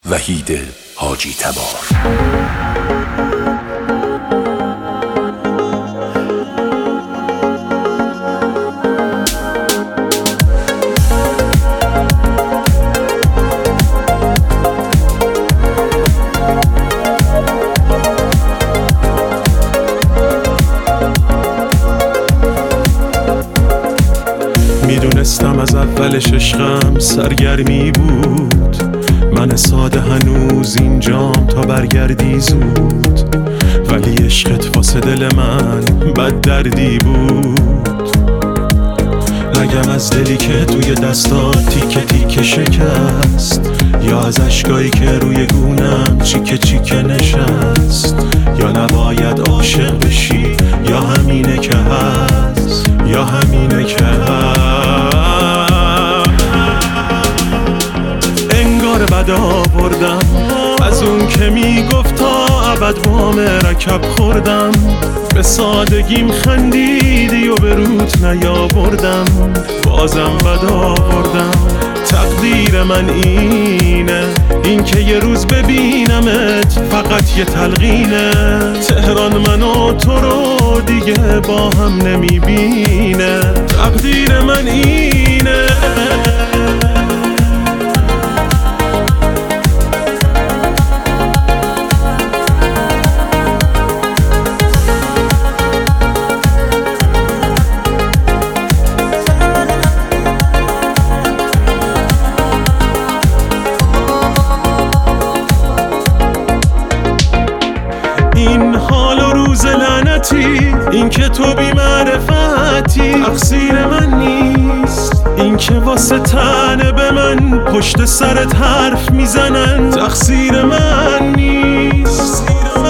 وحید حاجی تبار. میدونستم از اولش عشقم سرگرمی بود، من ساده هنوز اینجام تا برگردی زود، ولی عشقت واسه دل من بد دردی بود. نگم از دلی که توی دستات تیکه تیکه شکست، یا از اشکایی که روی گونم چیکه چیکه نشست، یا نباید عاشق بشی یا همینه که هست، یا همینه که هست. انگار بد آوردم از اون که میگفت تا ابد با مرکب خوردم، به سادگیم خندیدی و به روت نیاوردم، بازم بد آوردم. تقدیر من اینه، این که یه روز ببینمت فقط یه تلقینه. تهران من و تو رو دیگه با هم نمیبینه. تقدیر من اینه. این حال و روز لعنتی، این که تو بی معرفتی، تقصیر من نیست. این که واسه تنه به من پشت سرت حرف میزنن، تقصیر من نیست.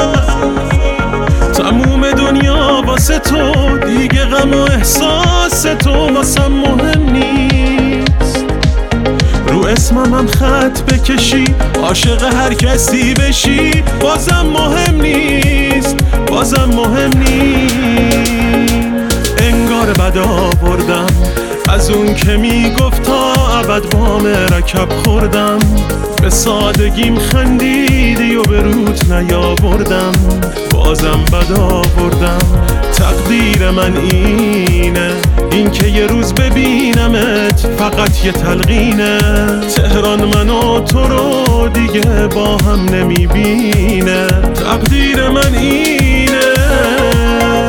تموم دنیا واسه تو، دیگه غم و احساس تو واسم مهم نیست. رو اسمم هم خط بکشی، عاشق هر کسی بشی، بازم مهم نیست، بازم مهم نیست. انگار بد آوردم از اون که میگفت تا ابد با مرکب خوردم، به سادگیم خندیدی و به روت نیاوردم، بازم بد آوردم. تقدیر من اینه، این که یه روز ببینمت فقط یه تلقینه. تهران من و تو رو دیگه با هم نمیبینه. تقدیر من اینه.